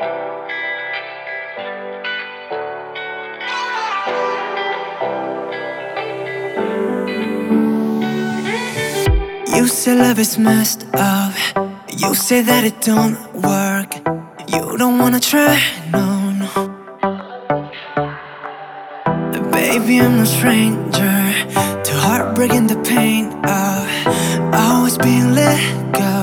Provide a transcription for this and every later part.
You say love is messed up. You say that it don't work. You don't wanna try, no, no. Baby, I'm no stranger to heartbreak and the pain of always being let go.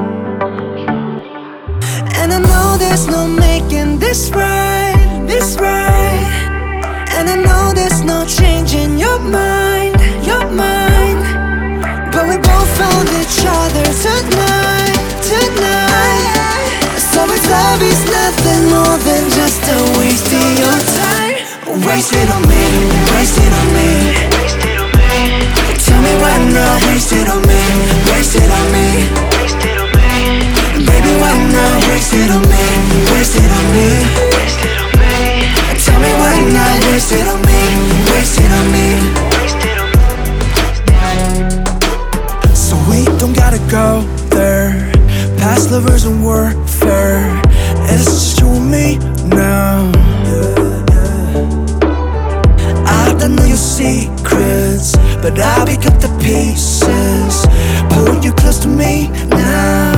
And I know there's no making this right, this right. And I know there's no changing your mind, your mind. But we both found each other tonight, tonight. So if love is nothing more than just a waste of your time, waste it on me, waste it on me. Tell me why not, waste it on me, waste it on me. Baby, why not, waste it on me, waste it on me. Tell me why not, waste it on me, waste it on me. So we don't gotta go there. Past lovers and warfare. It's just you and me now. I don't know your secrets, but I pick up the pieces, pulling you close to me now.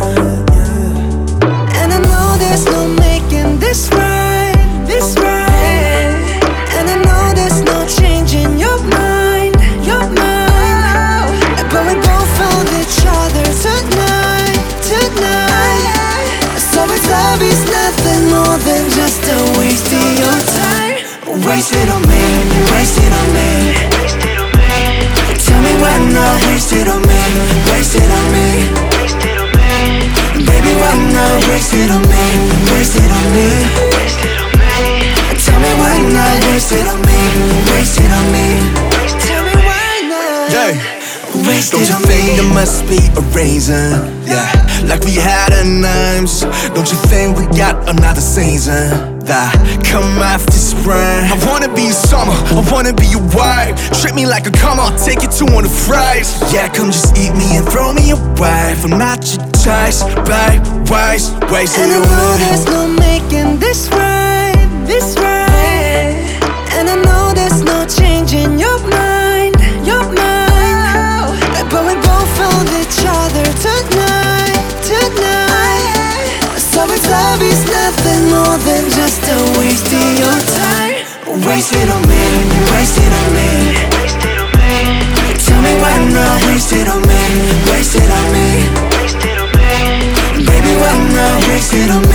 And I know there's no making this right, this right. And I know there's no changing your mind, your mind. But we both found each other tonight, tonight. So if love is nothing more than just a waste of your time, waste it on me, waste it on me. Tell me why not, waste it on me, waste it on me. Baby, why not, waste it on me, waste it on me. Tell me why not, waste it on me, waste it on me. Tell me why not. Yeah. Don't you think there must be a reason? Yeah, like we had a names. Don't you think we got another season that come after spring? I wanna be your summer, I wanna be your wife. Treat me like a come on, take you to one of the fries. Yeah, come just eat me and throw me away. I'm not your choice, babe, waste and your I know money. there's no making this right, this right. And I know there's no changing your mind, your mind. But we both found each other tonight, tonight. So if love is nothing more than just a waste of your time, waste it on me, waste it on me. Tell me why not, waste it on me, waste it on me. Baby, why not, waste it on me.